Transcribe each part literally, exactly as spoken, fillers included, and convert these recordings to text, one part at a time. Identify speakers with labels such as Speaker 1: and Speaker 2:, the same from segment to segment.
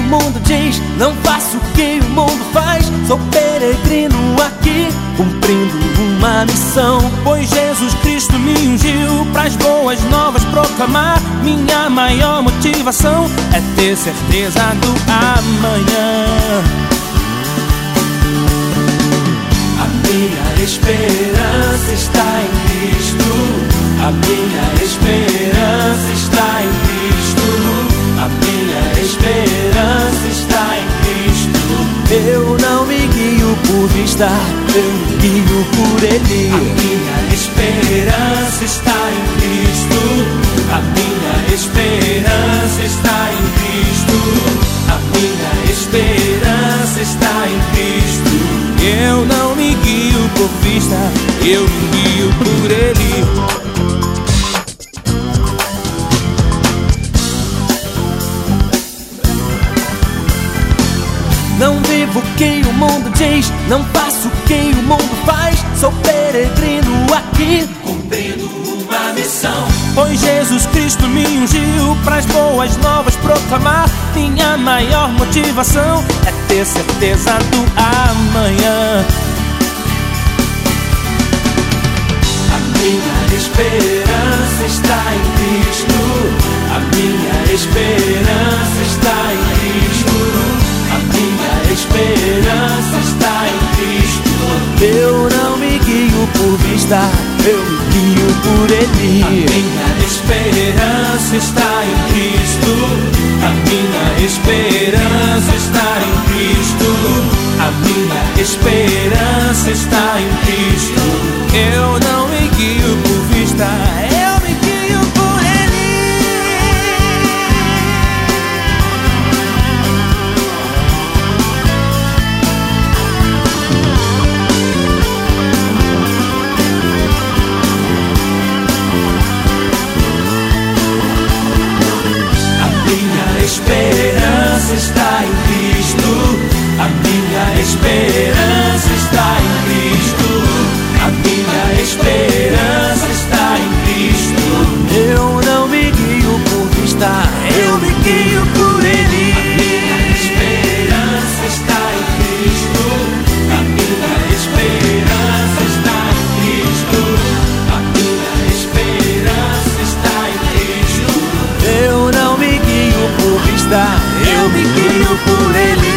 Speaker 1: mundo diz, não faço o que o mundo faz. Sou peregrino aqui, cumprindo uma missão. Pois Jesus Cristo me ungiu pras boas novas proclamar. Minha maior motivação é ter certeza do amanhã. A minha esperança está em Cristo. A minha esperança está em Cristo. A minha esperança está em Cristo. Eu não me guio por vista, eu me guio por Ele. A minha esperança está em Cristo. A minha esperança está em Cristo. A minha esperança está em Cristo. Eu não me guio por vista, eu me guio por Ele. Não vivo o que o mundo diz, não faço o que o mundo faz. Sou peregrino aqui, cumprindo uma missão. Pois Jesus Cristo me ungiu pras boas novas proclamar. Minha maior motivação é ter certeza do amanhã. A minha esperança está em Cristo. A minha esperança está em Cristo. A minha esperança está em Cristo. Eu não me guio por vista, eu me guio por Ele. A minha esperança está em Cristo. A minha esperança está em Cristo. A minha esperança está em Cristo. Eu não me guio por vista, eu me guio por Ele. Esperança está em Cristo. A minha esperança está em Cristo. A minha esperança está em Cristo. Eu não me guio por vista, eu me guio por Ele. A minha esperança está em Cristo. A minha esperança está em Cristo. A minha esperança está em Cristo. Eu não me guio por vista, eu me guio por Ele.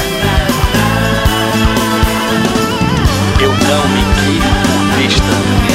Speaker 2: Eu não me guio por vista.